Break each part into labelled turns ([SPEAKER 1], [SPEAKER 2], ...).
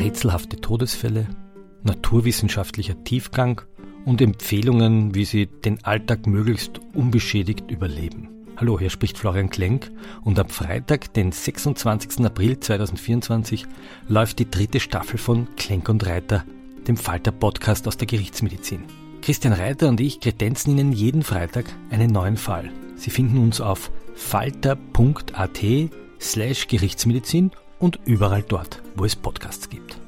[SPEAKER 1] rätselhafte Todesfälle, naturwissenschaftlicher Tiefgang und Empfehlungen, wie Sie den Alltag möglichst unbeschädigt überleben. Hallo, hier spricht Florian Klenk und am Freitag, den 26. April 2024, läuft die 3. Staffel von Klenk und Reiter, dem Falter-Podcast aus der Gerichtsmedizin. Christian Reiter und ich kredenzen Ihnen jeden Freitag einen neuen Fall. Sie finden uns auf falter.at/Gerichtsmedizin und überall dort, wo es Podcasts gibt.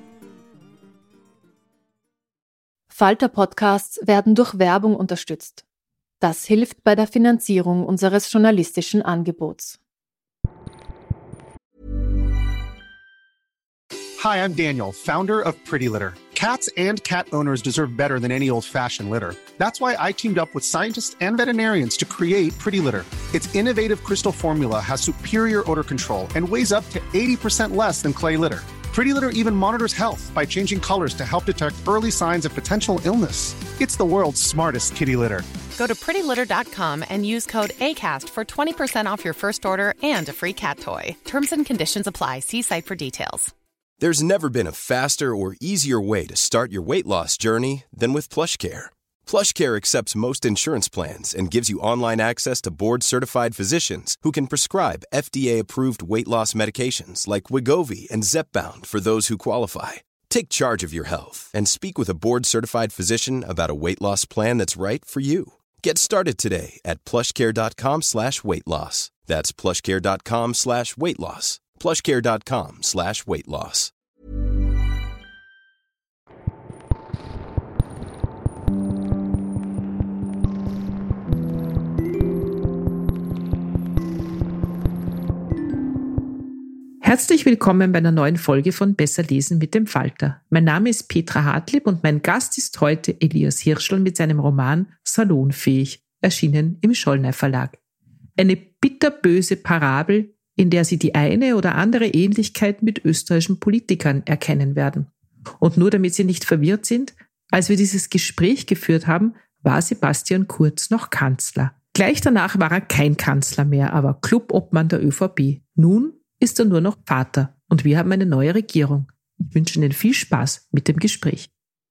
[SPEAKER 2] Falter-Podcasts werden durch Werbung unterstützt. Das hilft bei der Finanzierung unseres journalistischen Angebots.
[SPEAKER 3] Hi, I'm Daniel, founder of Pretty Litter. Cats and cat owners deserve better than any old-fashioned litter. That's why I teamed up with scientists and veterinarians to create Pretty Litter. Its innovative crystal formula has superior odor control and weighs up to 80% less than clay litter. Pretty Litter even monitors health by changing colors to help detect early signs of potential illness. It's the world's smartest kitty litter.
[SPEAKER 4] Go to prettylitter.com and use code ACAST for 20% off your first order and a free cat toy. Terms and conditions apply. See site for details.
[SPEAKER 5] There's never been a faster or easier way to start your weight loss journey than with PlushCare. PlushCare accepts most insurance plans and gives you online access to board-certified physicians who can prescribe FDA-approved weight loss medications like Wegovy and Zepbound for those who qualify. Take charge of your health and speak with a board-certified physician about a weight loss plan that's right for you. Get started today at plushcare.com/weightloss. That's plushcare.com/weightloss. plushcare.com/weightloss.
[SPEAKER 6] Herzlich willkommen bei einer neuen Folge von Besser lesen mit dem Falter. Mein Name ist Petra Hartlieb und mein Gast ist heute Elias Hirschl mit seinem Roman Salonfähig, erschienen im Schollner Verlag. Eine bitterböse Parabel, in der Sie die eine oder andere Ähnlichkeit mit österreichischen Politikern erkennen werden. Und nur damit Sie nicht verwirrt sind, als wir dieses Gespräch geführt haben, war Sebastian Kurz noch Kanzler. Gleich danach war er kein Kanzler mehr, aber Clubobmann der ÖVP. Nun ist er nur noch Vater und wir haben eine neue Regierung. Ich wünsche Ihnen viel Spaß mit dem Gespräch.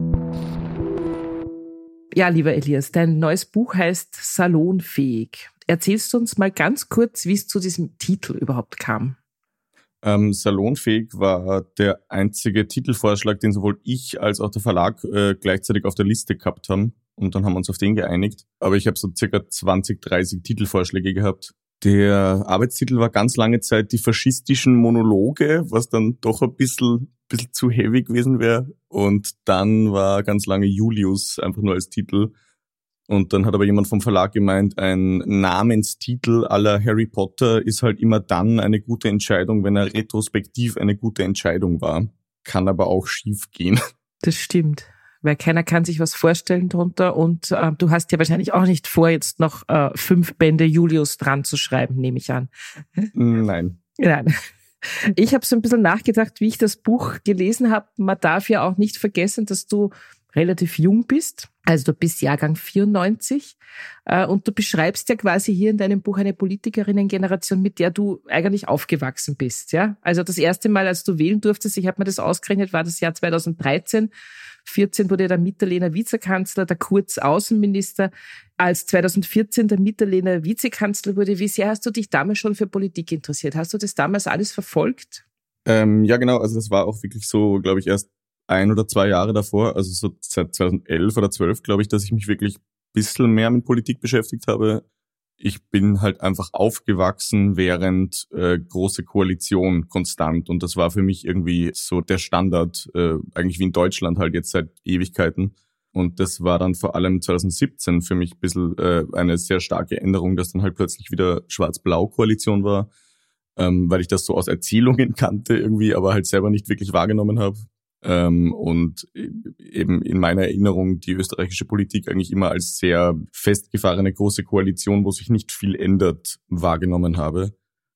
[SPEAKER 6] Ja, lieber Elias, dein neues Buch heißt Salonfähig. Erzählst du uns mal ganz kurz, wie es zu diesem Titel überhaupt kam?
[SPEAKER 7] Salonfähig war der einzige Titelvorschlag, den sowohl ich als auch der Verlag gleichzeitig auf der Liste gehabt haben. Und dann haben wir uns auf den geeinigt. Aber ich habe so circa 20, 30 Titelvorschläge gehabt. Der Arbeitstitel war ganz lange Zeit die faschistischen Monologe, was dann doch ein bisschen zu heavy gewesen wäre. Und dann war ganz lange Julius einfach nur als Titel. Und dann hat aber jemand vom Verlag gemeint, ein Namenstitel à la Harry Potter ist halt immer dann eine gute Entscheidung, wenn er retrospektiv eine gute Entscheidung war. Kann aber auch schief gehen.
[SPEAKER 6] Das stimmt, weil keiner kann sich was vorstellen drunter und du hast ja wahrscheinlich auch nicht vor, jetzt noch 5 Bände Julius dran zu schreiben, nehme ich an.
[SPEAKER 7] Nein.
[SPEAKER 6] Ich habe so ein bisschen nachgedacht, wie ich das Buch gelesen habe. Man darf ja auch nicht vergessen, dass du relativ jung bist. Also du bist Jahrgang 94 und du beschreibst ja quasi hier in deinem Buch eine Politikerinnen-Generation, mit der du eigentlich aufgewachsen bist. Ja, also das erste Mal, als du wählen durftest, ich habe mir das ausgerechnet, war das Jahr 2013. 14 wurde der Mitterlehner Vizekanzler, der Kurz Außenminister. Als 2014 der Mitterlehner Vizekanzler wurde, wie sehr hast du dich damals schon für Politik interessiert? Hast du das damals alles verfolgt?
[SPEAKER 7] Ja, genau. Also das war auch wirklich so, glaube ich, erst 1 oder 2 Jahre davor, also so seit 2011 oder 12, glaube ich, dass ich mich wirklich ein bisschen mehr mit Politik beschäftigt habe. Ich bin halt einfach aufgewachsen während Große Koalition konstant und das war für mich irgendwie so der Standard, eigentlich wie in Deutschland halt jetzt seit Ewigkeiten. Und das war dann vor allem 2017 für mich ein bisschen eine sehr starke Änderung, dass dann halt plötzlich wieder Schwarz-Blau-Koalition war, weil ich das so aus Erzählungen kannte irgendwie, aber halt selber nicht wirklich wahrgenommen habe. Und eben in meiner Erinnerung die österreichische Politik eigentlich immer als sehr festgefahrene große Koalition, wo sich nicht viel ändert, wahrgenommen habe.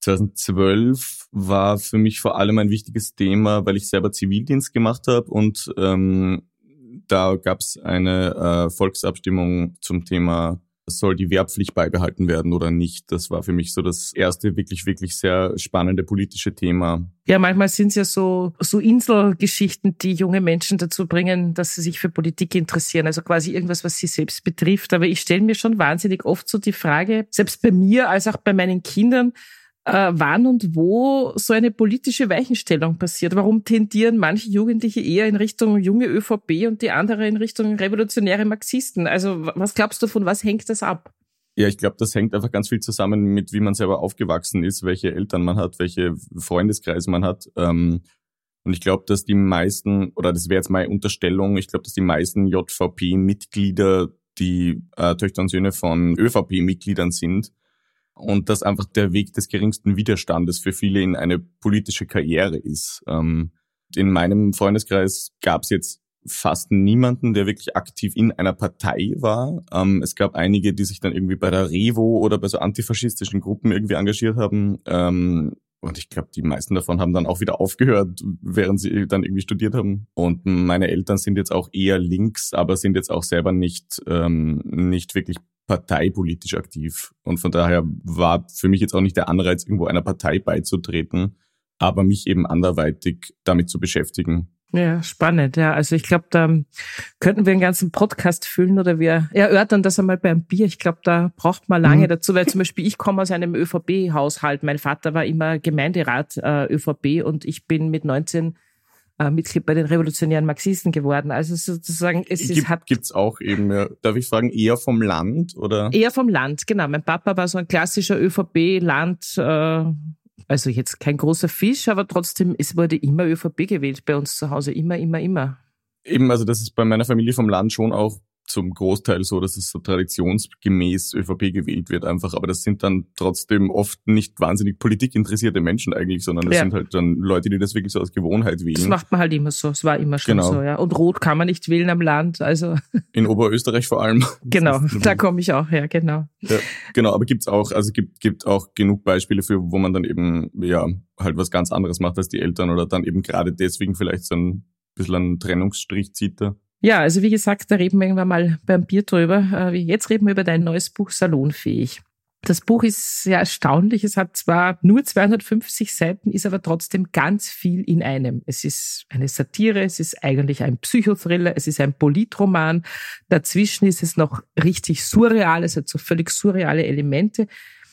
[SPEAKER 7] 2012 war für mich vor allem ein wichtiges Thema, weil ich selber Zivildienst gemacht habe und da gab es eine Volksabstimmung zum Thema soll die Wehrpflicht beibehalten werden oder nicht? Das war für mich so das erste wirklich, wirklich sehr spannende politische Thema.
[SPEAKER 6] Ja, manchmal sind es ja so Inselgeschichten, die junge Menschen dazu bringen, dass sie sich für Politik interessieren. Also quasi irgendwas, was sie selbst betrifft. Aber ich stelle mir schon wahnsinnig oft so die Frage, selbst bei mir als auch bei meinen Kindern, wann und wo so eine politische Weichenstellung passiert. Warum tendieren manche Jugendliche eher in Richtung junge ÖVP und die andere in Richtung revolutionäre Marxisten? Also was glaubst du, von was hängt das ab?
[SPEAKER 7] Ja, ich glaube, das hängt einfach ganz viel zusammen mit, wie man selber aufgewachsen ist, welche Eltern man hat, welche Freundeskreise man hat. Und ich glaube, dass die meisten, oder das wäre jetzt meine Unterstellung, ich glaube, dass die meisten JVP-Mitglieder die Töchter und Söhne von ÖVP-Mitgliedern sind. Und das einfach der Weg des geringsten Widerstandes für viele in eine politische Karriere ist. In meinem Freundeskreis gab es jetzt fast niemanden, der wirklich aktiv in einer Partei war. Es gab einige, die sich dann irgendwie bei der Revo oder bei so antifaschistischen Gruppen irgendwie engagiert haben. Und ich glaube, die meisten davon haben dann auch wieder aufgehört, während sie dann irgendwie studiert haben. Und meine Eltern sind jetzt auch eher links, aber sind jetzt auch selber nicht wirklich parteipolitisch aktiv. Und von daher war für mich jetzt auch nicht der Anreiz, irgendwo einer Partei beizutreten, aber mich eben anderweitig damit zu beschäftigen.
[SPEAKER 6] Ja, spannend. Ja, also ich glaube, da könnten wir einen ganzen Podcast füllen oder wir erörtern das einmal beim Bier. Ich glaube, da braucht man lange dazu, weil zum Beispiel ich komme aus einem ÖVP-Haushalt. Mein Vater war immer Gemeinderat ÖVP und ich bin mit 19 Mitglied bei den revolutionären Marxisten geworden. Also sozusagen,
[SPEAKER 7] Gibt's auch eben, ja. Darf ich fragen, eher vom Land oder?
[SPEAKER 6] Eher vom Land, genau. Mein Papa war so ein klassischer ÖVP-Land, also jetzt kein großer Fisch, aber trotzdem, es wurde immer ÖVP gewählt bei uns zu Hause, immer.
[SPEAKER 7] Eben, also das ist bei meiner Familie vom Land schon auch zum Großteil so, dass es so traditionsgemäß ÖVP gewählt wird einfach, aber das sind dann trotzdem oft nicht wahnsinnig politikinteressierte Menschen eigentlich, sondern das sind halt dann Leute, die das wirklich so aus Gewohnheit wählen.
[SPEAKER 6] Das macht man halt immer so, es war immer schon so, ja. Und Rot kann man nicht wählen am Land, also.
[SPEAKER 7] In Oberösterreich vor allem.
[SPEAKER 6] Genau, da komme ich auch her, genau.
[SPEAKER 7] Ja, genau, aber gibt's auch, also gibt auch genug Beispiele für, wo man dann eben, ja, halt was ganz anderes macht als die Eltern oder dann eben gerade deswegen vielleicht so ein bisschen einen Trennungsstrich zieht da.
[SPEAKER 6] Ja, also wie gesagt, da reden wir irgendwann mal beim Bier drüber. Jetzt reden wir über dein neues Buch Salonfähig. Das Buch ist sehr erstaunlich. Es hat zwar nur 250 Seiten, ist aber trotzdem ganz viel in einem. Es ist eine Satire, es ist eigentlich ein Psychothriller, es ist ein Politroman. Dazwischen ist es noch richtig surreal, es hat so völlig surreale Elemente.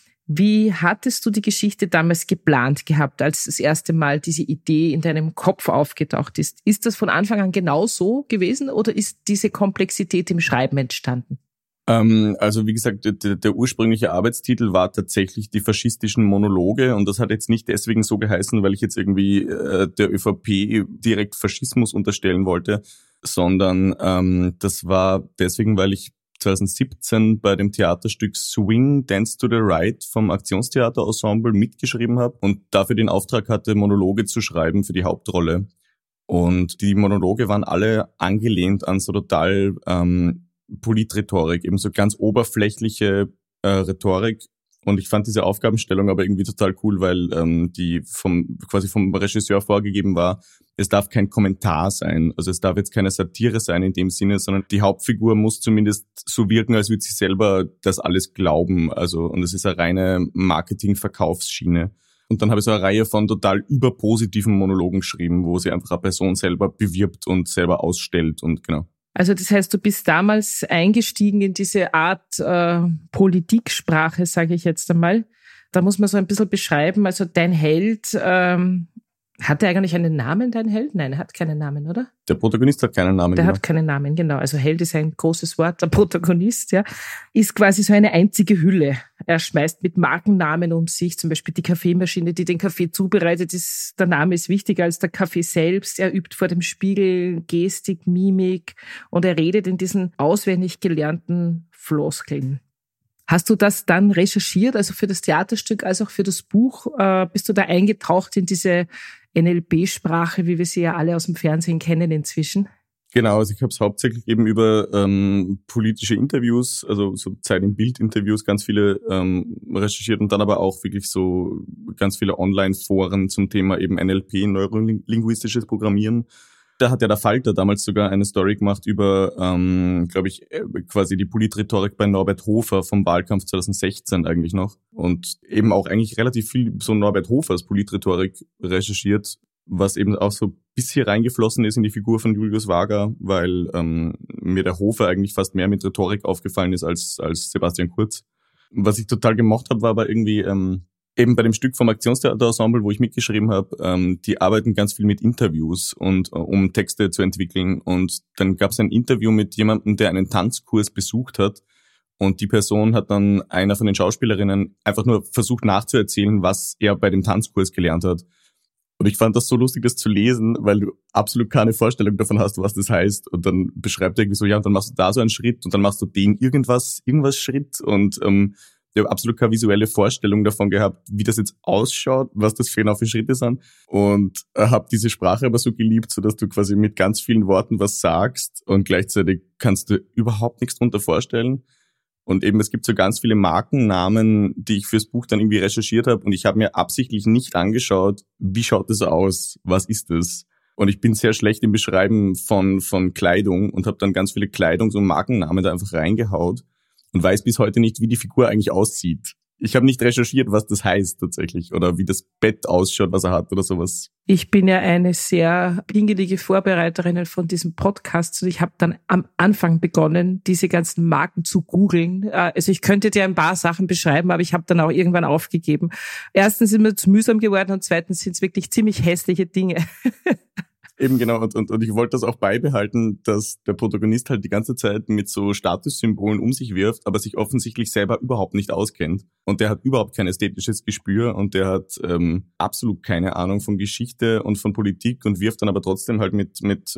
[SPEAKER 6] Wie hattest du die Geschichte damals geplant gehabt, als das erste Mal diese Idee in deinem Kopf aufgetaucht ist? Ist das von Anfang an genau so gewesen oder ist diese Komplexität im Schreiben entstanden?
[SPEAKER 7] Also wie gesagt, der ursprüngliche Arbeitstitel war tatsächlich die faschistischen Monologe und das hat jetzt nicht deswegen so geheißen, weil ich jetzt irgendwie der ÖVP direkt Faschismus unterstellen wollte, sondern das war deswegen, weil ich 2017 bei dem Theaterstück Swing Dance to the Right vom Aktionstheaterensemble mitgeschrieben habe und dafür den Auftrag hatte, Monologe zu schreiben für die Hauptrolle. Und die Monologe waren alle angelehnt an so total Politrhetorik, eben so ganz oberflächliche Rhetorik. Und ich fand diese Aufgabenstellung aber irgendwie total cool, weil die vom Regisseur vorgegeben war, es darf kein Kommentar sein. Also es darf jetzt keine Satire sein in dem Sinne, sondern die Hauptfigur muss zumindest so wirken, als würde sie selber das alles glauben. Also, und es ist eine reine Marketing-Verkaufsschiene. Und dann habe ich so eine Reihe von total überpositiven Monologen geschrieben, wo sie einfach eine Person selber bewirbt und selber ausstellt und genau.
[SPEAKER 6] Also das heißt, du bist damals eingestiegen in diese Art Politiksprache, sage ich jetzt einmal. Da muss man so ein bisschen beschreiben, also dein Held, hat er eigentlich einen Namen, dein Held? Nein, er hat keinen Namen, oder?
[SPEAKER 7] Der Protagonist hat keinen Namen.
[SPEAKER 6] Der hat keinen Namen, genau. Also Held ist ein großes Wort, der Protagonist, ja, ist quasi so eine einzige Hülle. Er schmeißt mit Markennamen um sich, zum Beispiel die Kaffeemaschine, die den Kaffee zubereitet, der Name ist wichtiger als der Kaffee selbst. Er übt vor dem Spiegel Gestik, Mimik und er redet in diesen auswendig gelernten Floskeln. Hast du das dann recherchiert, also für das Theaterstück als auch für das Buch? Bist du da eingetaucht in diese NLP-Sprache, wie wir sie ja alle aus dem Fernsehen kennen inzwischen?
[SPEAKER 7] Genau, also ich habe es hauptsächlich eben über politische Interviews, also so Zeit im Bild-Interviews, ganz viele recherchiert und dann aber auch wirklich so ganz viele Online-Foren zum Thema eben NLP, neurolinguistisches Programmieren. Da hat ja der Falter damals sogar eine Story gemacht über, glaube ich, quasi die Politrhetorik bei Norbert Hofer vom Wahlkampf 2016 eigentlich noch. Und eben auch eigentlich relativ viel so Norbert Hofers Politrhetorik recherchiert, was eben auch so bis hier reingeflossen ist in die Figur von Julius Wager, weil mir der Hofer eigentlich fast mehr mit Rhetorik aufgefallen ist als Sebastian Kurz. Was ich total gemocht habe, war aber irgendwie eben bei dem Stück vom Aktionstheaterensemble, wo ich mitgeschrieben habe, die arbeiten ganz viel mit Interviews und um Texte zu entwickeln. Und dann gab es ein Interview mit jemandem, der einen Tanzkurs besucht hat. Und die Person hat dann einer von den Schauspielerinnen einfach nur versucht nachzuerzählen, was er bei dem Tanzkurs gelernt hat. Und ich fand das so lustig, das zu lesen, weil du absolut keine Vorstellung davon hast, was das heißt. Und dann beschreibt er irgendwie so, ja, und dann machst du da so einen Schritt und dann machst du den irgendwas Schritt. Und ich habe absolut keine visuelle Vorstellung davon gehabt, wie das jetzt ausschaut, was das für Schritte sind. Und habe diese Sprache aber so geliebt, so dass du quasi mit ganz vielen Worten was sagst und gleichzeitig kannst du überhaupt nichts drunter vorstellen. Und eben, es gibt so ganz viele Markennamen, die ich fürs Buch dann irgendwie recherchiert habe. Und ich habe mir absichtlich nicht angeschaut, wie schaut das aus, was ist das? Und ich bin sehr schlecht im Beschreiben von Kleidung und habe dann ganz viele Kleidungs- und Markennamen da einfach reingehaut und weiß bis heute nicht, wie die Figur eigentlich aussieht. Ich habe nicht recherchiert, was das heißt tatsächlich oder wie das Bett ausschaut, was er hat oder sowas.
[SPEAKER 6] Ich bin ja eine sehr pingelige Vorbereiterin von diesem Podcast und ich habe dann am Anfang begonnen, diese ganzen Marken zu googeln. Also ich könnte dir ein paar Sachen beschreiben, aber ich habe dann auch irgendwann aufgegeben. Erstens sind mir zu mühsam geworden und zweitens sind es wirklich ziemlich hässliche Dinge.
[SPEAKER 7] Eben genau, und ich wollte das auch beibehalten, dass der Protagonist halt die ganze Zeit mit so Statussymbolen um sich wirft, aber sich offensichtlich selber überhaupt nicht auskennt. Und der hat überhaupt kein ästhetisches Gespür und der hat absolut keine Ahnung von Geschichte und von Politik und wirft dann aber trotzdem halt mit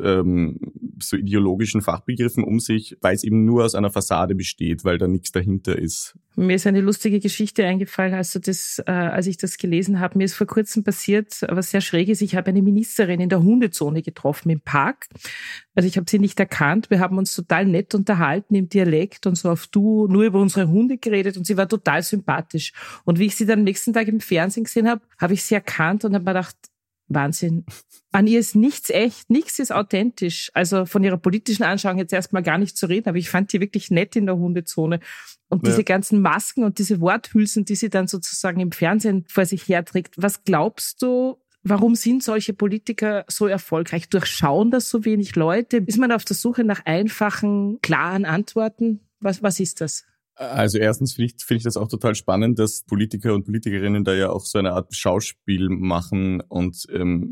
[SPEAKER 7] so ideologischen Fachbegriffen um sich, weil es eben nur aus einer Fassade besteht, weil da nichts dahinter ist.
[SPEAKER 6] Mir ist eine lustige Geschichte eingefallen, als ich das gelesen habe. Mir ist vor kurzem passiert, was sehr schräg ist. Ich habe eine Ministerin in der Hundezone getroffen im Park. Also ich habe sie nicht erkannt. Wir haben uns total nett unterhalten im Dialekt und so auf Du, nur über unsere Hunde geredet und sie war total sympathisch. Und wie ich sie dann am nächsten Tag im Fernsehen gesehen habe ich sie erkannt und habe mir gedacht, Wahnsinn. An ihr ist nichts echt, nichts ist authentisch. Also von ihrer politischen Anschauung jetzt erstmal gar nicht zu reden, aber ich fand die wirklich nett in der Hundezone. Und diese ganzen Masken und diese Worthülsen, die sie dann sozusagen im Fernsehen vor sich herträgt, was glaubst du, warum sind solche Politiker so erfolgreich? Durchschauen das so wenig Leute? Ist man auf der Suche nach einfachen, klaren Antworten? Was ist das?
[SPEAKER 7] Also erstens finde ich das auch total spannend, dass Politiker und Politikerinnen da ja auch so eine Art Schauspiel machen und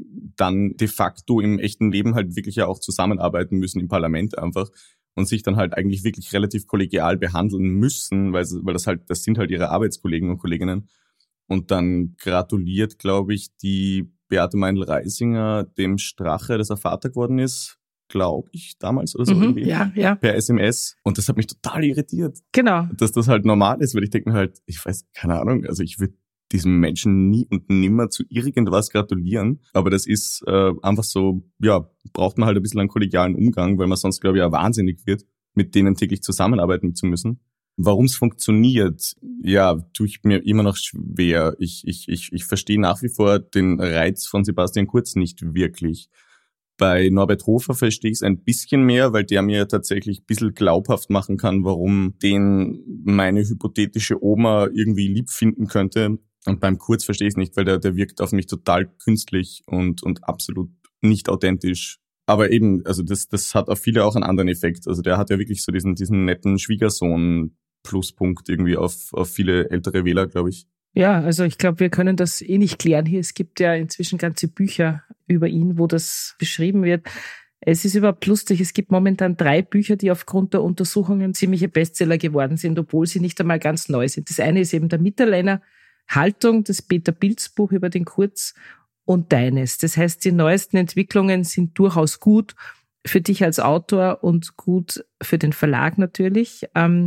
[SPEAKER 7] dann de facto im echten Leben halt wirklich ja auch zusammenarbeiten müssen im Parlament einfach und sich dann halt eigentlich wirklich relativ kollegial behandeln müssen, weil das sind halt ihre Arbeitskollegen und Kolleginnen. Und dann gratuliert, glaube ich, die Beate Meindl-Reisinger dem Strache, dass er Vater geworden ist, glaube ich, damals oder so irgendwie.
[SPEAKER 6] Ja.
[SPEAKER 7] Per SMS. Und das hat mich total irritiert.
[SPEAKER 6] Genau.
[SPEAKER 7] Dass das halt normal ist, weil ich denke mir halt, ich weiß, keine Ahnung, also ich würde diesem Menschen nie und nimmer zu irgendwas gratulieren. Aber das ist einfach so, ja, braucht man halt ein bisschen einen kollegialen Umgang, weil man sonst, glaube ich, auch wahnsinnig wird, mit denen täglich zusammenarbeiten zu müssen. Warum es funktioniert, ja, tue ich mir immer noch schwer. Ich verstehe nach wie vor den Reiz von Sebastian Kurz nicht wirklich. Bei Norbert Hofer verstehe ich es ein bisschen mehr, weil der mir tatsächlich ein bisschen glaubhaft machen kann, warum den meine hypothetische Oma irgendwie lieb finden könnte. Und beim Kurz verstehe ich es nicht, weil der wirkt auf mich total künstlich und absolut nicht authentisch. Aber eben, also das hat auf viele auch einen anderen Effekt. Also der hat ja wirklich so diesen netten Schwiegersohn-Pluspunkt irgendwie auf viele ältere Wähler, glaube ich.
[SPEAKER 6] Ja, also ich glaube, wir können das nicht klären hier. Es gibt ja inzwischen ganze Bücher über ihn, wo das beschrieben wird. Es ist überhaupt lustig, es gibt momentan 3 Bücher, die aufgrund der Untersuchungen ziemliche Bestseller geworden sind, obwohl sie nicht einmal ganz neu sind. Das eine ist eben der Mitterleiner Haltung, das Peter Pilz Buch über den Kurz und deines. Das heißt, die neuesten Entwicklungen sind durchaus gut für dich als Autor und gut für den Verlag natürlich.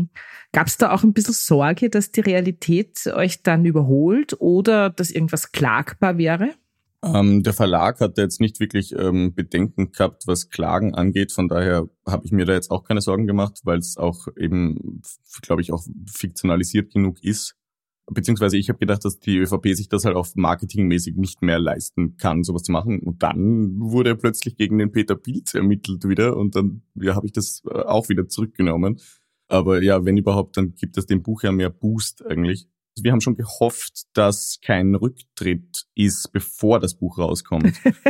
[SPEAKER 6] Gab es da auch ein bisschen Sorge, dass die Realität euch dann überholt oder dass irgendwas klagbar wäre?
[SPEAKER 7] Der Verlag hat jetzt nicht wirklich Bedenken gehabt, was Klagen angeht. Von daher habe ich mir da jetzt auch keine Sorgen gemacht, weil es auch eben, glaube ich, auch fiktionalisiert genug ist. beziehungsweise ich habe gedacht, dass die ÖVP sich das halt auch marketingmäßig nicht mehr leisten kann, sowas zu machen. Und dann wurde er plötzlich gegen den Peter Pilz ermittelt wieder und dann habe ich das auch wieder zurückgenommen. Aber ja, wenn überhaupt, dann gibt es dem Buch ja mehr Boost eigentlich. Wir haben schon gehofft, dass kein Rücktritt ist, bevor das Buch rauskommt.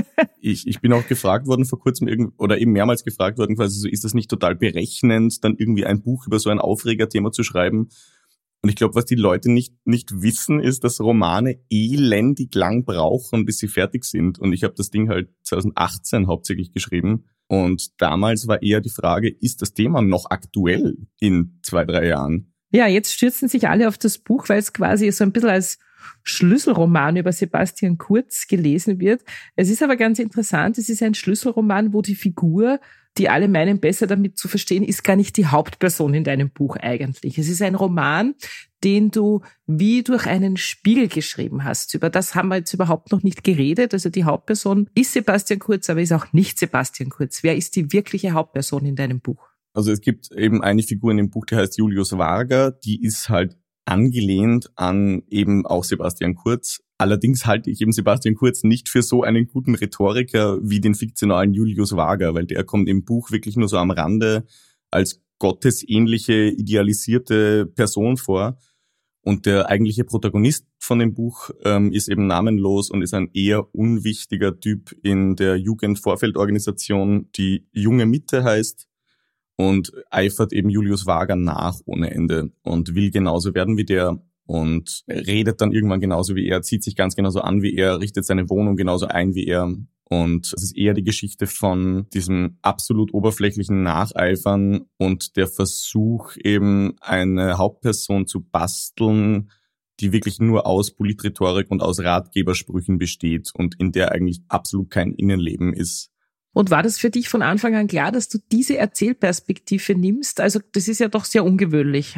[SPEAKER 7] Ich bin auch gefragt worden vor kurzem oder eben mehrmals gefragt worden, quasi so, ist das nicht total berechnend, dann irgendwie ein Buch über so ein Aufregerthema zu schreiben? Und ich glaube, was die Leute nicht wissen, ist, dass Romane elendig lang brauchen, bis sie fertig sind. Und ich habe das Ding halt 2018 hauptsächlich geschrieben. Und damals war eher die Frage, ist das Thema noch aktuell in 2-3 Jahren?
[SPEAKER 6] Ja, jetzt stürzen sich alle auf das Buch, weil es quasi so ein bisschen als Schlüsselroman über Sebastian Kurz gelesen wird. Es ist aber ganz interessant, es ist ein Schlüsselroman, wo die Figur, die alle meinen, besser damit zu verstehen, ist gar nicht die Hauptperson in deinem Buch eigentlich. Es ist ein Roman, den du wie durch einen Spiegel geschrieben hast. Über das haben wir jetzt überhaupt noch nicht geredet. Also die Hauptperson ist Sebastian Kurz, aber ist auch nicht Sebastian Kurz. Wer ist die wirkliche Hauptperson in deinem Buch?
[SPEAKER 7] Also es gibt eben eine Figur in dem Buch, die heißt Julius Varga, die ist halt angelehnt an eben auch Sebastian Kurz. Allerdings halte ich eben Sebastian Kurz nicht für so einen guten Rhetoriker wie den fiktionalen Julius Varga, weil der kommt im Buch wirklich nur so am Rande als gottesähnliche, idealisierte Person vor. Und der eigentliche Protagonist von dem Buch ist eben namenlos und ist ein eher unwichtiger Typ in der Jugendvorfeldorganisation, die Junge Mitte heißt. Und eifert eben Julius Varga nach ohne Ende und will genauso werden wie der und redet dann irgendwann genauso wie er, zieht sich ganz genauso an wie er, richtet seine Wohnung genauso ein wie er. Und es ist eher die Geschichte von diesem absolut oberflächlichen Nacheifern und der Versuch eben eine Hauptperson zu basteln, die wirklich nur aus Politrhetorik und aus Ratgebersprüchen besteht und in der eigentlich absolut kein Innenleben ist.
[SPEAKER 6] Und war das für dich von Anfang an klar, dass du diese Erzählperspektive nimmst? Also das ist ja doch sehr ungewöhnlich.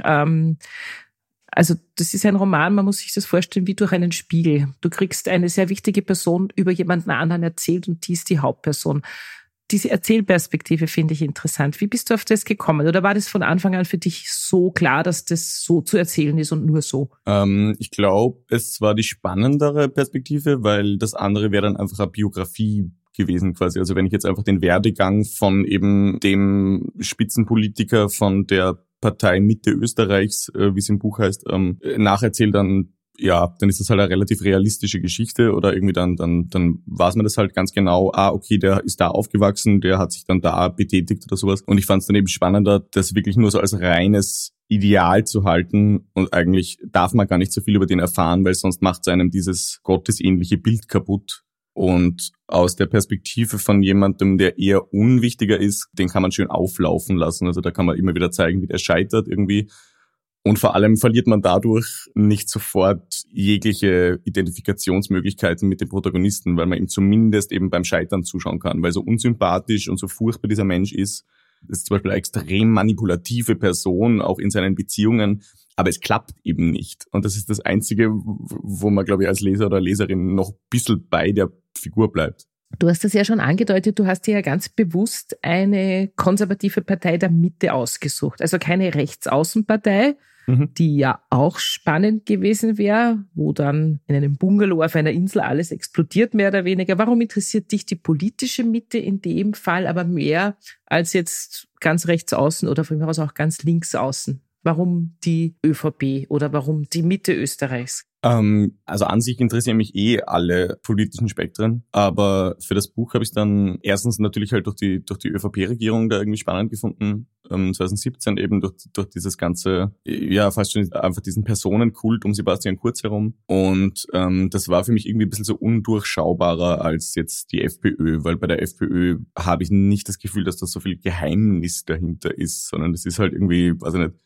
[SPEAKER 6] Also das ist ein Roman, man muss sich das vorstellen wie durch einen Spiegel. Du kriegst eine sehr wichtige Person über jemanden anderen erzählt und die ist die Hauptperson. Diese Erzählperspektive finde ich interessant. Wie bist du auf das gekommen? Oder war das von Anfang an für dich so klar, dass das so zu erzählen ist und nur so?
[SPEAKER 7] Ich glaube, es war die spannendere Perspektive, weil das andere wäre dann einfach eine Biografie gewesen quasi. Also wenn ich jetzt einfach den Werdegang von eben dem Spitzenpolitiker von der Partei Mitte Österreichs, wie es im Buch heißt, nacherzähle, dann ist das halt eine relativ realistische Geschichte oder irgendwie dann weiß man das halt ganz genau, okay, der ist da aufgewachsen, der hat sich dann da betätigt oder sowas. Und ich fand es dann eben spannender, das wirklich nur so als reines Ideal zu halten und eigentlich darf man gar nicht so viel über den erfahren, weil sonst macht es einem dieses gottesähnliche Bild kaputt. Und aus der Perspektive von jemandem, der eher unwichtiger ist, den kann man schön auflaufen lassen. Also da kann man immer wieder zeigen, wie der scheitert irgendwie. Und vor allem verliert man dadurch nicht sofort jegliche Identifikationsmöglichkeiten mit dem Protagonisten, weil man ihm zumindest eben beim Scheitern zuschauen kann. Weil so unsympathisch und so furchtbar dieser Mensch ist zum Beispiel eine extrem manipulative Person, auch in seinen Beziehungen. Aber es klappt eben nicht. Und das ist das Einzige, wo man, glaube ich, als Leser oder Leserin noch ein bisschen bei der Figur bleibt.
[SPEAKER 6] Du hast das ja schon angedeutet, du hast dir ja ganz bewusst eine konservative Partei der Mitte ausgesucht. Also keine Rechtsaußenpartei, die ja auch spannend gewesen wäre, wo dann in einem Bungalow auf einer Insel alles explodiert, mehr oder weniger. Warum interessiert dich die politische Mitte in dem Fall aber mehr als jetzt ganz rechts außen oder von mir aus auch ganz links außen? Warum die ÖVP oder warum die Mitte Österreichs?
[SPEAKER 7] Also an sich interessieren mich alle politischen Spektren, aber für das Buch habe ich dann erstens natürlich halt durch die ÖVP-Regierung da irgendwie spannend gefunden, 2017 eben durch dieses ganze, fast schon einfach diesen Personenkult um Sebastian Kurz herum und das war für mich irgendwie ein bisschen so undurchschaubarer als jetzt die FPÖ, weil bei der FPÖ habe ich nicht das Gefühl, dass da so viel Geheimnis dahinter ist, sondern das ist halt irgendwie, also nicht,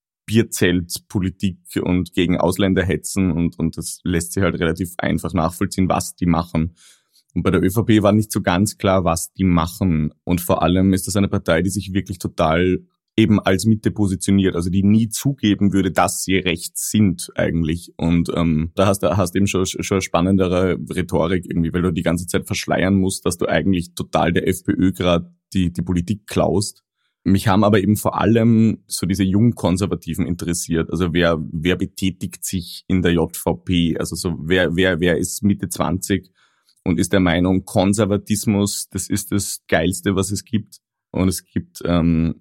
[SPEAKER 7] Bierzeltpolitik und gegen Ausländer hetzen und das lässt sich halt relativ einfach nachvollziehen, was die machen. Und bei der ÖVP war nicht so ganz klar, was die machen. Und vor allem ist das eine Partei, die sich wirklich total eben als Mitte positioniert, also die nie zugeben würde, dass sie rechts sind eigentlich. Und da hast eben schon spannendere Rhetorik irgendwie, weil du die ganze Zeit verschleiern musst, dass du eigentlich total der FPÖ gerade die Politik klaust. Mich haben aber eben vor allem so diese Jungkonservativen interessiert. Also wer betätigt sich in der JVP? Also so wer ist Mitte 20 und ist der Meinung, Konservatismus, das ist das Geilste, was es gibt. Und es gibt den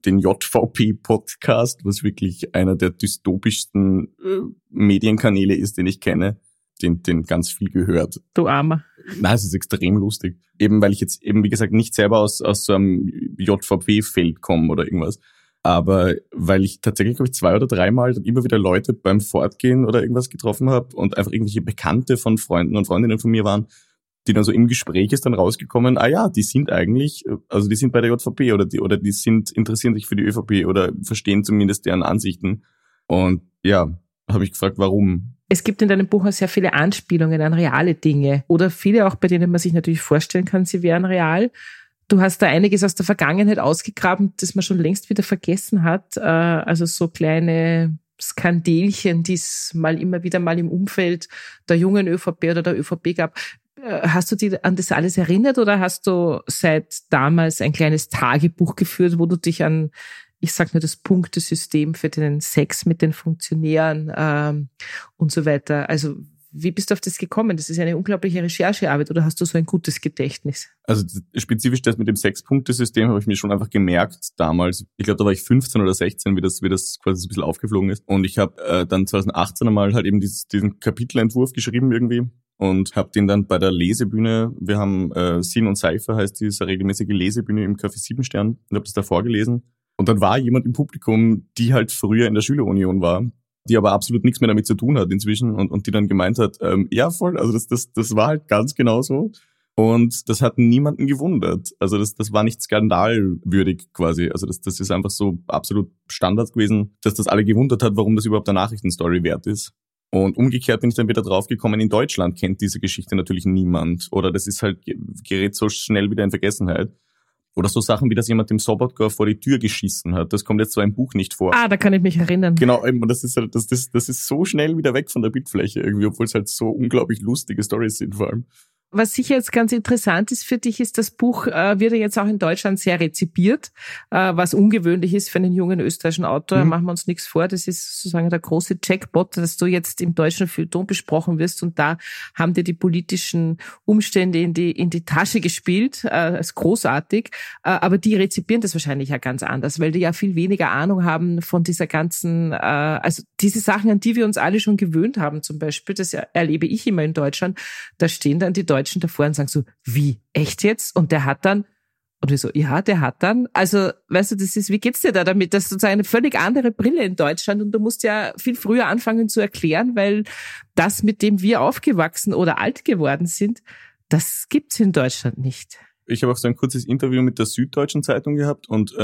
[SPEAKER 7] JVP-Podcast, was wirklich einer der dystopischsten Medienkanäle ist, den ich kenne. Den ganz viel gehört.
[SPEAKER 6] Du Armer.
[SPEAKER 7] Nein, es ist extrem lustig. Eben weil ich jetzt eben, wie gesagt, nicht selber aus so einem JVP-Feld komme oder irgendwas. Aber weil ich tatsächlich, glaube ich, 2 oder 3 Mal dann immer wieder Leute beim Fortgehen oder irgendwas getroffen habe und einfach irgendwelche Bekannte von Freunden und Freundinnen von mir waren, die dann so im Gespräch ist dann rausgekommen, die sind eigentlich, also die sind bei der JVP oder die interessieren sich für die ÖVP oder verstehen zumindest deren Ansichten. Und ja, habe ich gefragt, warum?
[SPEAKER 6] Es gibt in deinem Buch auch sehr viele Anspielungen an reale Dinge oder viele auch, bei denen man sich natürlich vorstellen kann, sie wären real. Du hast da einiges aus der Vergangenheit ausgegraben, das man schon längst wieder vergessen hat. Also so kleine Skandelchen, die es immer wieder im Umfeld der jungen ÖVP oder der ÖVP gab. Hast du dich an das alles erinnert oder hast du seit damals ein kleines Tagebuch geführt, wo du dich an, ich sag nur, das Punktesystem für den Sex mit den Funktionären und so weiter. Also wie bist du auf das gekommen? Das ist eine unglaubliche Recherchearbeit oder hast du so ein gutes Gedächtnis?
[SPEAKER 7] Also spezifisch das mit dem 6-Punkte-System habe ich mir schon einfach gemerkt damals. Ich glaube, da war ich 15 oder 16, wie das quasi so ein bisschen aufgeflogen ist. Und ich habe dann 2018 einmal halt eben diesen Kapitelentwurf geschrieben irgendwie und habe den dann bei der Lesebühne, wir haben Sin und Seifer heißt diese regelmäßige Lesebühne im Café 7 Stern und habe das da vorgelesen. Und dann war jemand im Publikum, die halt früher in der Schülerunion war, die aber absolut nichts mehr damit zu tun hat inzwischen und die dann gemeint hat, ja voll, also das war halt ganz genau so. Und das hat niemanden gewundert. Also das war nicht skandalwürdig quasi. Also das ist einfach so absolut Standard gewesen, dass das alle gewundert hat, warum das überhaupt eine Nachrichtenstory wert ist. Und umgekehrt bin ich dann wieder draufgekommen, in Deutschland kennt diese Geschichte natürlich niemand. Oder das ist halt, gerät so schnell wieder in Vergessenheit. Oder so Sachen, wie dass jemand dem Sobotka vor die Tür geschissen hat. Das kommt jetzt so im Buch nicht vor.
[SPEAKER 6] Da kann ich mich erinnern.
[SPEAKER 7] Genau, und das ist halt, das ist so schnell wieder weg von der Bildfläche irgendwie, obwohl es halt so unglaublich lustige Storys sind vor allem.
[SPEAKER 6] Was sicher jetzt ganz interessant ist für dich, ist, das Buch wird ja jetzt auch in Deutschland sehr rezipiert, was ungewöhnlich ist für einen jungen österreichischen Autor. Machen wir uns nichts vor, das ist sozusagen der große Jackpot, dass du jetzt im deutschen Feuilleton besprochen wirst und da haben dir die politischen Umstände in die Tasche gespielt, ist großartig, aber die rezipieren das wahrscheinlich ja ganz anders, weil die ja viel weniger Ahnung haben von dieser ganzen, also diese Sachen, an die wir uns alle schon gewöhnt haben zum Beispiel, das erlebe ich immer in Deutschland, da stehen dann die Deutschen davor und sagen so, wie, echt jetzt? Und der hat dann, und wir so, ja, der hat dann, also, weißt du, das ist, wie geht's dir da damit? Das ist sozusagen eine völlig andere Brille in Deutschland und du musst ja viel früher anfangen zu erklären, weil das, mit dem wir aufgewachsen oder alt geworden sind, das gibt's in Deutschland nicht.
[SPEAKER 7] Ich habe auch so ein kurzes Interview mit der Süddeutschen Zeitung gehabt und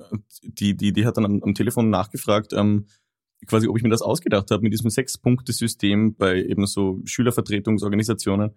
[SPEAKER 7] die hat dann am Telefon nachgefragt, quasi, ob ich mir das ausgedacht habe mit diesem 6-Punkte-System bei eben so Schülervertretungsorganisationen.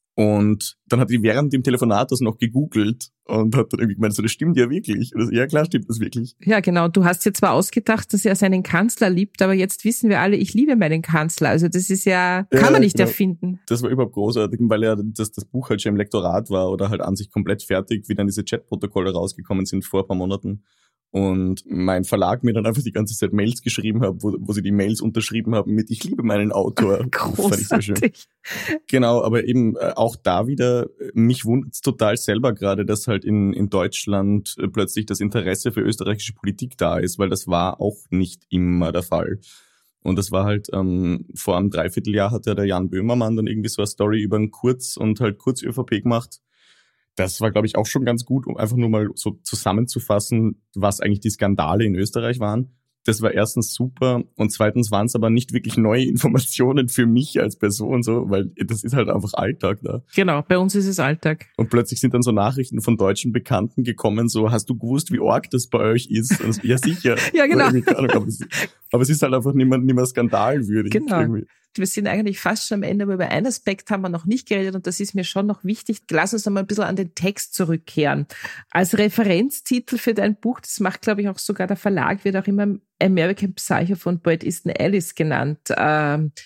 [SPEAKER 7] Und dann hat die während dem Telefonat das noch gegoogelt und hat dann irgendwie gemeint, so, das stimmt ja wirklich. Und das, ja, klar stimmt das wirklich.
[SPEAKER 6] Ja, genau. Du hast dir zwar ausgedacht, dass er seinen Kanzler liebt, aber jetzt wissen wir alle, ich liebe meinen Kanzler. Also das ist ja, kann man nicht erfinden.
[SPEAKER 7] Das war überhaupt großartig, weil ja das Buch halt schon im Lektorat war oder halt an sich komplett fertig, wie dann diese Chatprotokolle rausgekommen sind vor ein paar Monaten. Und mein Verlag mir dann einfach die ganze Zeit Mails geschrieben hat, wo sie die Mails unterschrieben haben mit „Ich liebe meinen Autor“.
[SPEAKER 6] Großartig.
[SPEAKER 7] Fand ich sehr schön. Genau, aber eben auch da wieder, mich wundert's total selber gerade, dass halt in Deutschland plötzlich das Interesse für österreichische Politik da ist, weil das war auch nicht immer der Fall. Und das war halt, vor einem Dreivierteljahr hat ja der Jan Böhmermann dann irgendwie so eine Story über einen Kurz und halt Kurz-ÖVP gemacht. Das war, glaube ich, auch schon ganz gut, um einfach nur mal so zusammenzufassen, was eigentlich die Skandale in Österreich waren. Das war erstens super und zweitens waren es aber nicht wirklich neue Informationen für mich als Person, so, weil das ist halt einfach Alltag da.
[SPEAKER 6] Genau, bei uns ist es Alltag.
[SPEAKER 7] Und plötzlich sind dann so Nachrichten von deutschen Bekannten gekommen, so, hast du gewusst, wie arg das bei euch ist? Und ja, sicher.
[SPEAKER 6] Ja, genau.
[SPEAKER 7] Aber es ist halt einfach nicht mehr skandalwürdig.
[SPEAKER 6] Genau.
[SPEAKER 7] Irgendwie.
[SPEAKER 6] Wir sind eigentlich fast schon am Ende, aber über einen Aspekt haben wir noch nicht geredet und das ist mir schon noch wichtig. Lass uns noch mal ein bisschen an den Text zurückkehren. Als Referenztitel für dein Buch, das macht, glaube ich, auch sogar der Verlag, wird auch immer American Psycho von Bret Easton Ellis genannt.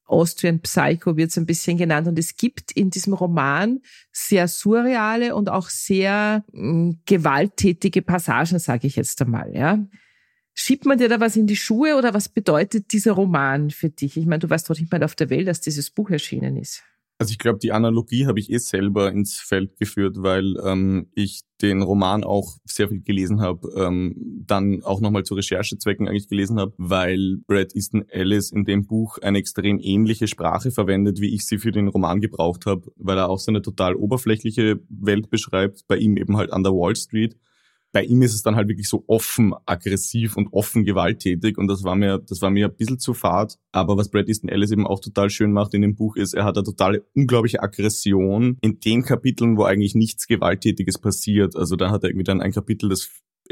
[SPEAKER 6] Austrian Psycho wird es ein bisschen genannt. Und es gibt in diesem Roman sehr surreale und auch sehr gewalttätige Passagen, sage ich jetzt einmal. Ja. Schiebt man dir da was in die Schuhe oder was bedeutet dieser Roman für dich? Ich meine, du warst doch nicht mal auf der Welt, dass dieses Buch erschienen ist.
[SPEAKER 7] Also ich glaube, die Analogie habe ich selber ins Feld geführt, weil ich den Roman auch sehr viel gelesen habe, dann auch nochmal zu Recherchezwecken eigentlich gelesen habe, weil Bret Easton Ellis in dem Buch eine extrem ähnliche Sprache verwendet, wie ich sie für den Roman gebraucht habe, weil er auch so eine total oberflächliche Welt beschreibt, bei ihm eben halt an der Wall Street. Bei ihm ist es dann halt wirklich so offen aggressiv und offen gewalttätig und das war mir ein bisschen zu fad. Aber was Bret Easton Ellis eben auch total schön macht in dem Buch ist, er hat eine totale unglaubliche Aggression in den Kapiteln, wo eigentlich nichts Gewalttätiges passiert. Also da hat er irgendwie dann ein Kapitel, das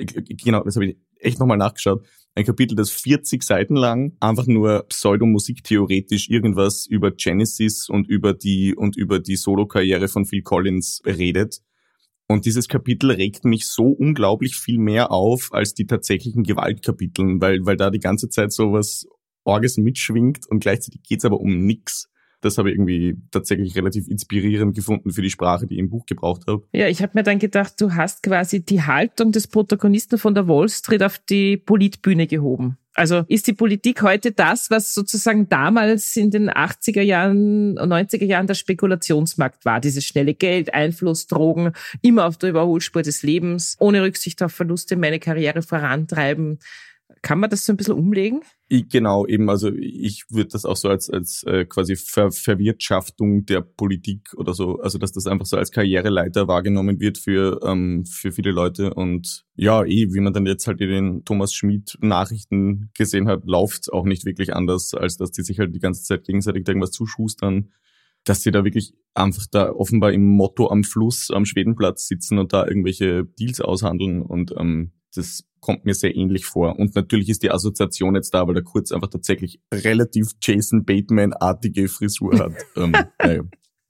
[SPEAKER 7] habe ich echt nochmal nachgeschaut, ein Kapitel, das 40 Seiten lang einfach nur pseudomusiktheoretisch irgendwas über Genesis und über die Solo-Karriere von Phil Collins redet. Und dieses Kapitel regt mich so unglaublich viel mehr auf als die tatsächlichen Gewaltkapiteln, weil da die ganze Zeit so was Orges mitschwingt und gleichzeitig geht's aber um nix. Das habe ich irgendwie tatsächlich relativ inspirierend gefunden für die Sprache, die ich im Buch gebraucht habe.
[SPEAKER 6] Ja, ich habe mir dann gedacht, du hast quasi die Haltung des Protagonisten von der Wall Street auf die Politbühne gehoben. Also ist die Politik heute das, was sozusagen damals in den 80er Jahren, 90er Jahren der Spekulationsmarkt war? Dieses schnelle Geld, Einfluss, Drogen, immer auf der Überholspur des Lebens, ohne Rücksicht auf Verluste meine Karriere vorantreiben. Kann man das so ein bisschen umlegen?
[SPEAKER 7] Genau, eben, also ich würde das auch so als quasi Verwirtschaftung der Politik oder so, also dass das einfach so als Karriereleiter wahrgenommen wird für viele Leute und ja, wie man dann jetzt halt in den Thomas Schmid Nachrichten gesehen hat, läuft's auch nicht wirklich anders, als dass die sich halt die ganze Zeit gegenseitig irgendwas zuschustern, dass sie da wirklich einfach da offenbar im Motto am Fluss, am Schwedenplatz sitzen und da irgendwelche Deals aushandeln und das kommt mir sehr ähnlich vor. Und natürlich ist die Assoziation jetzt da, weil der Kurz einfach tatsächlich relativ Jason Bateman-artige Frisur hat. Naja.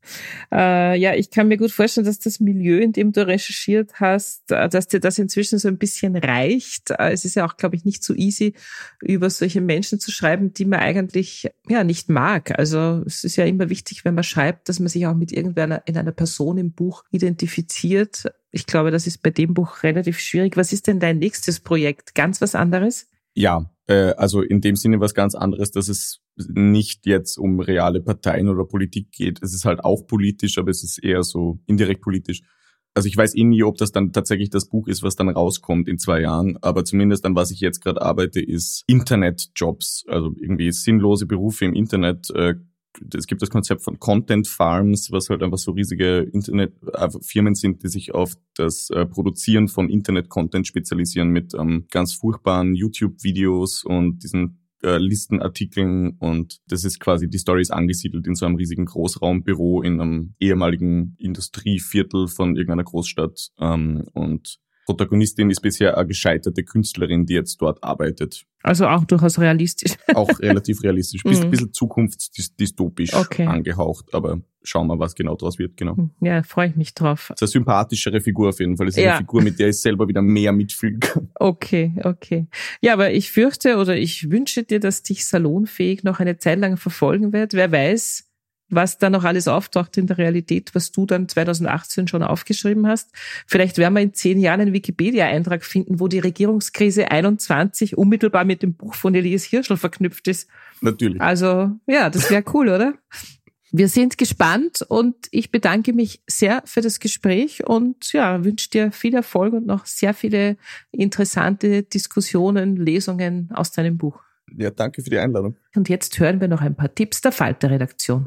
[SPEAKER 6] Ja, ich kann mir gut vorstellen, dass das Milieu, in dem du recherchiert hast, dass dir das inzwischen so ein bisschen reicht. Es ist ja auch, glaube ich, nicht so easy, über solche Menschen zu schreiben, die man eigentlich nicht mag. Also es ist ja immer wichtig, wenn man schreibt, dass man sich auch mit irgendeiner in einer Person im Buch identifiziert. Ich glaube, das ist bei dem Buch relativ schwierig. Was ist denn dein nächstes Projekt? Ganz was anderes?
[SPEAKER 7] Ja, also in dem Sinne was ganz anderes, dass es nicht jetzt um reale Parteien oder Politik geht. Es ist halt auch politisch, aber es ist eher so indirekt politisch. Also ich weiß nie, ob das dann tatsächlich das Buch ist, was dann rauskommt in 2 Jahren, aber zumindest an was ich jetzt gerade arbeite, ist Internetjobs, also irgendwie sinnlose Berufe im Internet. Es gibt das Konzept von Content Farms, was halt einfach so riesige Internetfirmen sind, die sich auf das Produzieren von Internet-Content spezialisieren mit ganz furchtbaren YouTube-Videos und diesen Listenartikeln und das ist quasi, die Story ist angesiedelt in so einem riesigen Großraumbüro in einem ehemaligen Industrieviertel von irgendeiner Großstadt und Protagonistin ist bisher eine gescheiterte Künstlerin, die jetzt dort arbeitet.
[SPEAKER 6] Also auch durchaus realistisch.
[SPEAKER 7] Auch relativ realistisch. Ein bisschen zukunftsdystopisch angehaucht, aber schauen wir, was genau draus wird, genau.
[SPEAKER 6] Ja, freue ich mich drauf.
[SPEAKER 7] Das ist eine sympathischere Figur auf jeden Fall. Das ist eine Figur, mit der ich selber wieder mehr mitfühlen kann.
[SPEAKER 6] Okay. Ja, aber ich fürchte oder ich wünsche dir, dass dich Salonfähig noch eine Zeit lang verfolgen wird. Wer weiß, was da noch alles auftaucht in der Realität, was du dann 2018 schon aufgeschrieben hast. Vielleicht werden wir in 10 Jahren einen Wikipedia-Eintrag finden, wo die Regierungskrise 21 unmittelbar mit dem Buch von Elias Hirschl verknüpft ist.
[SPEAKER 7] Natürlich.
[SPEAKER 6] Also, ja, das wäre cool, oder? Wir sind gespannt und ich bedanke mich sehr für das Gespräch und ja, wünsche dir viel Erfolg und noch sehr viele interessante Diskussionen, Lesungen aus deinem Buch.
[SPEAKER 7] Ja, danke für die Einladung.
[SPEAKER 6] Und jetzt hören wir noch ein paar Tipps der Falter-Redaktion.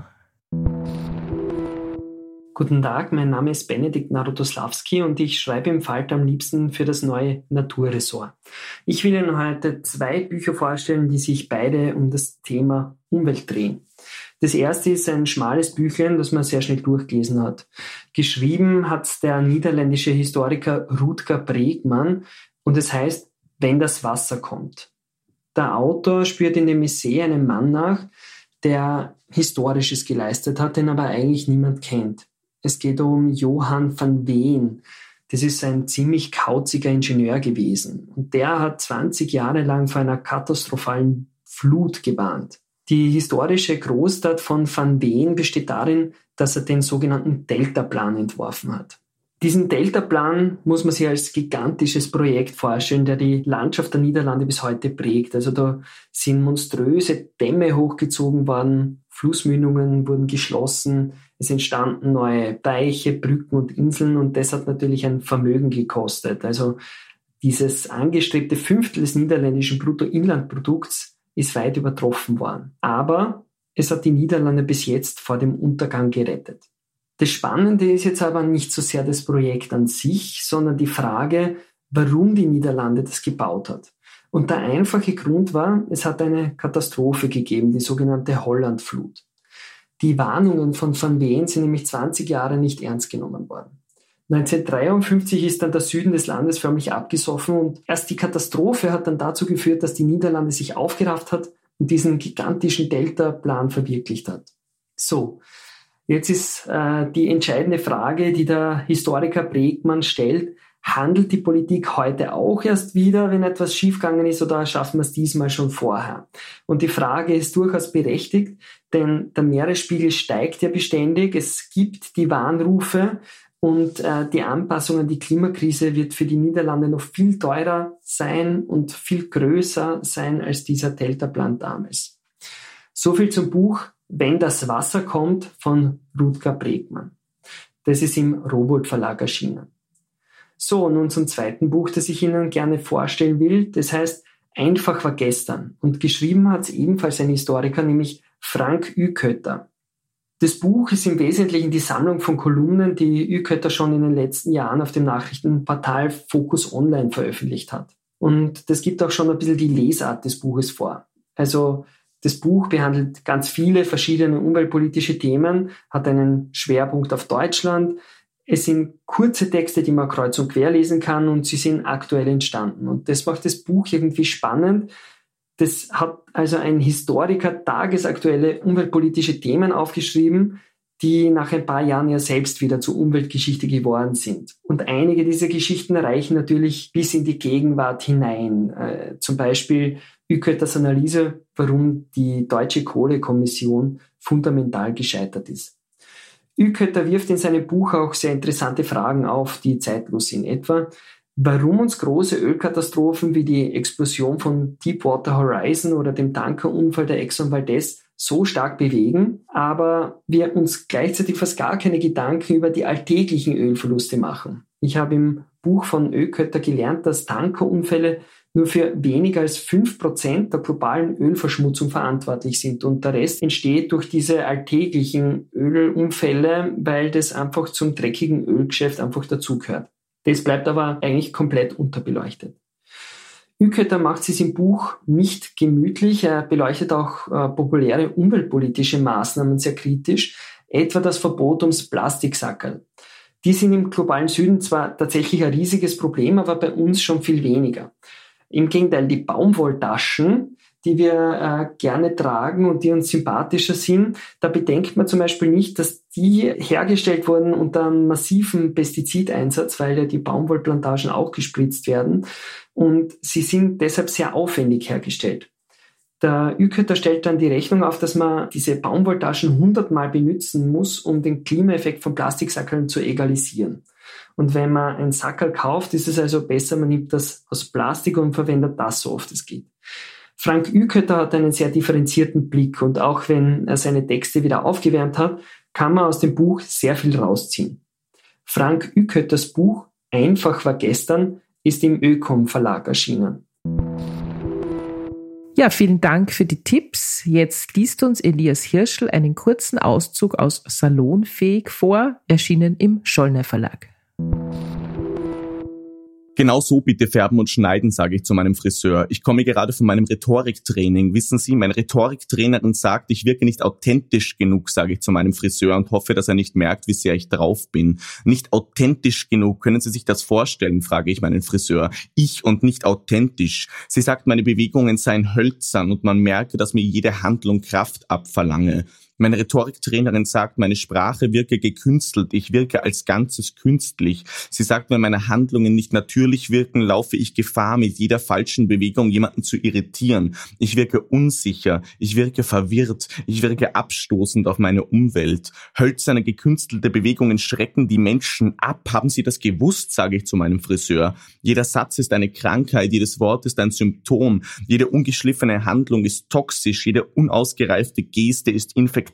[SPEAKER 8] Guten Tag, mein Name ist Benedikt Narodoslawski und ich schreibe im Falter am liebsten für das neue Naturressort. Ich will Ihnen heute 2 Bücher vorstellen, die sich beide um das Thema Umwelt drehen. Das erste ist ein schmales Büchlein, das man sehr schnell durchgelesen hat. Geschrieben hat der niederländische Historiker Rutger Bregman und es heißt Wenn das Wasser kommt. Der Autor spürt in dem Essay einem Mann nach, der Historisches geleistet hat, den aber eigentlich niemand kennt. Es geht um Johann van Veen. Das ist ein ziemlich kauziger Ingenieur gewesen. Und der hat 20 Jahre lang vor einer katastrophalen Flut gewarnt. Die historische Großtat von Van Veen besteht darin, dass er den sogenannten Deltaplan entworfen hat. Diesen Deltaplan muss man sich als gigantisches Projekt vorstellen, der die Landschaft der Niederlande bis heute prägt. Also da sind monströse Dämme hochgezogen worden, Flussmündungen wurden geschlossen, es entstanden neue Deiche, Brücken und Inseln und das hat natürlich ein Vermögen gekostet. Also dieses angestrebte Fünftel des niederländischen Bruttoinlandprodukts ist weit übertroffen worden. Aber es hat die Niederlande bis jetzt vor dem Untergang gerettet. Das Spannende ist jetzt aber nicht so sehr das Projekt an sich, sondern die Frage, warum die Niederlande das gebaut hat. Und der einfache Grund war, es hat eine Katastrophe gegeben, die sogenannte Hollandflut. Die Warnungen von Van Veen sind nämlich 20 Jahre nicht ernst genommen worden. 1953 ist dann der Süden des Landes förmlich abgesoffen und erst die Katastrophe hat dann dazu geführt, dass die Niederlande sich aufgerafft hat und diesen gigantischen Deltaplan verwirklicht hat. So, jetzt ist die entscheidende Frage, die der Historiker Bregmann stellt: Handelt die Politik heute auch erst wieder, wenn etwas schiefgegangen ist, oder schaffen wir es diesmal schon vorher? Und die Frage ist durchaus berechtigt, denn der Meeresspiegel steigt ja beständig. Es gibt die Warnrufe und die Anpassung an die Klimakrise wird für die Niederlande noch viel teurer sein und viel größer sein als dieser Deltaplan damals. So viel zum Buch Wenn das Wasser kommt von Rutger Bregmann. Das ist im Rowohlt Verlag erschienen. So, nun zum zweiten Buch, das ich Ihnen gerne vorstellen will. Das heißt Einfach war gestern. Und geschrieben hat es ebenfalls ein Historiker, nämlich Frank Uekötter. Das Buch ist im Wesentlichen die Sammlung von Kolumnen, die Uekötter schon in den letzten Jahren auf dem Nachrichtenportal Focus Online veröffentlicht hat. Und das gibt auch schon ein bisschen die Lesart des Buches vor. Also das Buch behandelt ganz viele verschiedene umweltpolitische Themen, hat einen Schwerpunkt auf Deutschland. Es sind kurze Texte, die man kreuz und quer lesen kann und sie sind aktuell entstanden. Und das macht das Buch irgendwie spannend. Das hat also ein Historiker tagesaktuelle umweltpolitische Themen aufgeschrieben, die nach ein paar Jahren ja selbst wieder zur Umweltgeschichte geworden sind. Und einige dieser Geschichten reichen natürlich bis in die Gegenwart hinein. Zum Beispiel Uekötters Analyse, warum die Deutsche Kohlekommission fundamental gescheitert ist. Uekötter wirft in seinem Buch auch sehr interessante Fragen auf, die zeitlos sind. Etwa, warum uns große Ölkatastrophen wie die Explosion von Deepwater Horizon oder dem Tankerunfall der Exxon Valdez so stark bewegen, aber wir uns gleichzeitig fast gar keine Gedanken über die alltäglichen Ölverluste machen. Ich habe im Buch von Uekötter gelernt, dass Tankerunfälle nur für weniger als 5% der globalen Ölverschmutzung verantwortlich sind und der Rest entsteht durch diese alltäglichen Ölunfälle, weil das einfach zum dreckigen Ölgeschäft einfach dazugehört. Das bleibt aber eigentlich komplett unterbeleuchtet. Uekötter macht es im Buch nicht gemütlich. Er beleuchtet auch populäre umweltpolitische Maßnahmen sehr kritisch, etwa das Verbot ums Plastiksackerl. Die sind im globalen Süden zwar tatsächlich ein riesiges Problem, aber bei uns schon viel weniger. Im Gegenteil, die Baumwolltaschen, die wir gerne tragen und die uns sympathischer sind, da bedenkt man zum Beispiel nicht, dass die hergestellt wurden unter einem massiven Pestizideinsatz, weil ja die Baumwollplantagen auch gespritzt werden und sie sind deshalb sehr aufwendig hergestellt. Der Uekötter stellt dann die Rechnung auf, dass man diese Baumwolltaschen 100-mal benutzen muss, um den Klimaeffekt von Plastiksackerln zu egalisieren. Und wenn man ein Sackerl kauft, ist es also besser, man nimmt das aus Plastik und verwendet das so oft es geht. Frank Uekötter hat einen sehr differenzierten Blick und auch wenn er seine Texte wieder aufgewärmt hat, kann man aus dem Buch sehr viel rausziehen. Frank Uekötters Buch Einfach war gestern ist im Ökom Verlag erschienen.
[SPEAKER 6] Ja, vielen Dank für die Tipps. Jetzt liest uns Elias Hirschl einen kurzen Auszug aus Salonfähig vor, erschienen im Schollner Verlag.
[SPEAKER 7] Genau so bitte färben und schneiden, sage ich zu meinem Friseur. Ich komme gerade von meinem Rhetoriktraining. Wissen Sie, meine Rhetoriktrainerin sagt, ich wirke nicht authentisch genug, sage ich zu meinem Friseur und hoffe, dass er nicht merkt, wie sehr ich drauf bin. Nicht authentisch genug. Können Sie sich das vorstellen, frage ich meinen Friseur. Ich und nicht authentisch. Sie sagt, meine Bewegungen seien hölzern und man merke, dass mir jede Handlung Kraft abverlange. Meine Rhetoriktrainerin sagt, meine Sprache wirke gekünstelt, ich wirke als Ganzes künstlich. Sie sagt, wenn meine Handlungen nicht natürlich wirken, laufe ich Gefahr, mit jeder falschen Bewegung jemanden zu irritieren. Ich wirke unsicher, ich wirke verwirrt, ich wirke abstoßend auf meine Umwelt. Hölzerne, gekünstelte Bewegungen schrecken die Menschen ab. Haben Sie das gewusst, sage ich zu meinem Friseur. Jeder Satz ist eine Krankheit, jedes Wort ist ein Symptom, jede ungeschliffene Handlung ist toxisch, jede unausgereifte Geste ist infektiös.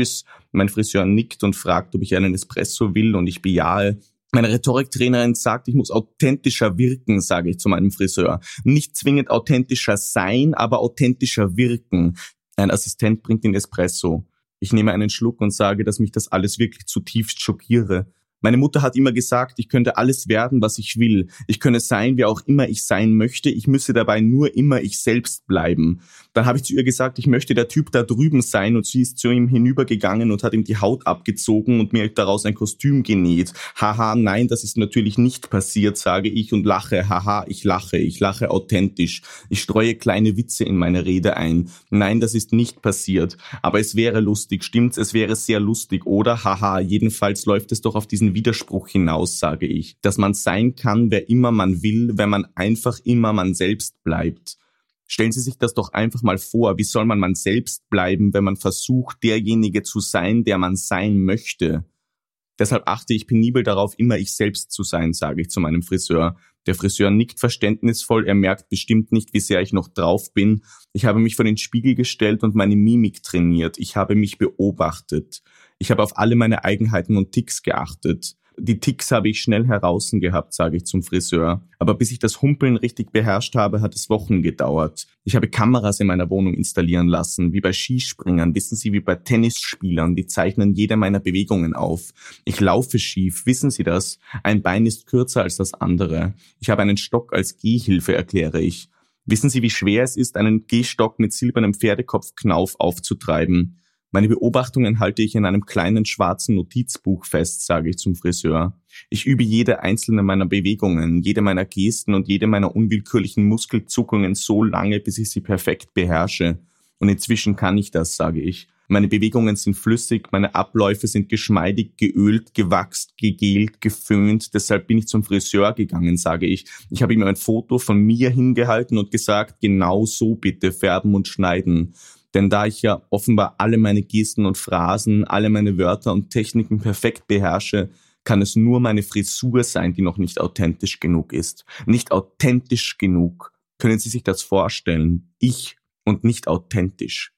[SPEAKER 7] Mein Friseur nickt und fragt, ob ich einen Espresso will, und ich bejahe. Meine Rhetoriktrainerin sagt, ich muss authentischer wirken, sage ich zu meinem Friseur. Nicht zwingend authentischer sein, aber authentischer wirken. Ein Assistent bringt den Espresso. Ich nehme einen Schluck und sage, dass mich das alles wirklich zutiefst schockiere. Meine Mutter hat immer gesagt, ich könnte alles werden, was ich will. Ich könne sein, wer auch immer ich sein möchte. Ich müsse dabei nur immer ich selbst bleiben. Dann habe ich zu ihr gesagt, ich möchte der Typ da drüben sein, und sie ist zu ihm hinübergegangen und hat ihm die Haut abgezogen und mir daraus ein Kostüm genäht. Haha, nein, das ist natürlich nicht passiert, sage ich und lache. Haha, ich lache authentisch. Ich streue kleine Witze in meine Rede ein. Nein, das ist nicht passiert. Aber es wäre lustig, stimmt's? Es wäre sehr lustig, oder? Haha, jedenfalls läuft es doch auf diesen Widerspruch hinaus, sage ich, dass man sein kann, wer immer man will, wenn man einfach immer man selbst bleibt. Stellen Sie sich das doch einfach mal vor, wie soll man selbst bleiben, wenn man versucht, derjenige zu sein, der man sein möchte? Deshalb achte ich penibel darauf, immer ich selbst zu sein, sage ich zu meinem Friseur. Der Friseur nickt verständnisvoll, er merkt bestimmt nicht, wie sehr ich noch drauf bin. Ich habe mich vor den Spiegel gestellt und meine Mimik trainiert. Ich habe mich beobachtet. Ich habe auf alle meine Eigenheiten und Ticks geachtet. Die Ticks habe ich schnell heraus gehabt, sage ich zum Friseur. Aber bis ich das Humpeln richtig beherrscht habe, hat es Wochen gedauert. Ich habe Kameras in meiner Wohnung installieren lassen, wie bei Skispringern, wissen Sie, wie bei Tennisspielern. Die zeichnen jede meiner Bewegungen auf. Ich laufe schief, wissen Sie das? Ein Bein ist kürzer als das andere. Ich habe einen Stock als Gehhilfe, erkläre ich. Wissen Sie, wie schwer es ist, einen Gehstock mit silbernem Pferdekopfknauf aufzutreiben? Meine Beobachtungen halte ich in einem kleinen schwarzen Notizbuch fest, sage ich zum Friseur. Ich übe jede einzelne meiner Bewegungen, jede meiner Gesten und jede meiner unwillkürlichen Muskelzuckungen so lange, bis ich sie perfekt beherrsche. Und inzwischen kann ich das, sage ich. Meine Bewegungen sind flüssig, meine Abläufe sind geschmeidig, geölt, gewachst, gegelt, geföhnt. Deshalb bin ich zum Friseur gegangen, sage ich. Ich habe ihm ein Foto von mir hingehalten und gesagt, genau so bitte färben und schneiden. Denn da ich ja offenbar alle meine Gesten und Phrasen, alle meine Wörter und Techniken perfekt beherrsche, kann es nur meine Frisur sein, die noch nicht authentisch genug ist. Nicht authentisch genug. Können Sie sich das vorstellen? Ich und nicht authentisch.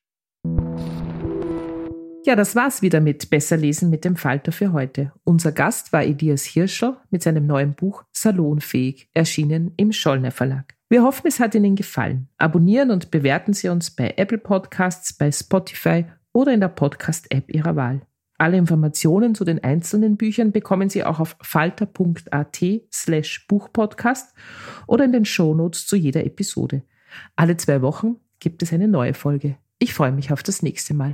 [SPEAKER 6] Ja, das war's wieder mit Besser lesen mit dem Falter für heute. Unser Gast war Elias Hirschl mit seinem neuen Buch Salonfähig, erschienen im Schollner Verlag. Wir hoffen, es hat Ihnen gefallen. Abonnieren und bewerten Sie uns bei Apple Podcasts, bei Spotify oder in der Podcast-App Ihrer Wahl. Alle Informationen zu den einzelnen Büchern bekommen Sie auch auf falter.at/Buchpodcast oder in den Shownotes zu jeder Episode. Alle 2 Wochen gibt es eine neue Folge. Ich freue mich auf das nächste Mal.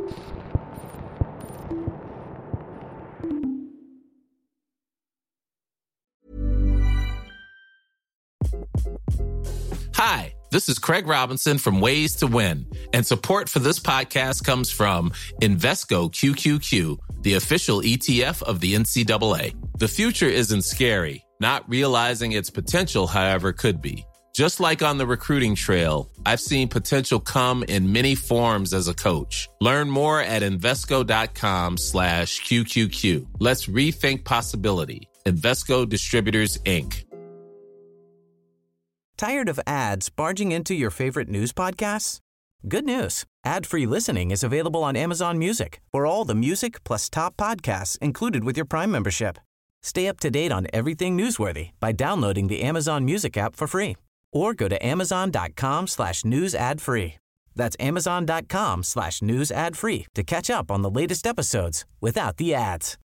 [SPEAKER 9] Hi, this is Craig Robinson from Ways to Win, and support for this podcast comes from Invesco QQQ, the official ETF of the NCAA. The future isn't scary. Not realizing its potential, however, could be. Just like on the recruiting trail, I've seen potential come in many forms as a coach. Learn more at Invesco.com/QQQ. Let's rethink possibility. Invesco Distributors, Inc.
[SPEAKER 10] Tired of ads barging into your favorite news podcasts? Good news. Ad-free listening is available on Amazon Music for all the music plus top podcasts included with your Prime membership. Stay up to date on everything newsworthy by downloading the Amazon Music app for free or go to amazon.com/news ad free. That's amazon.com/news ad free to catch up on the latest episodes without the ads.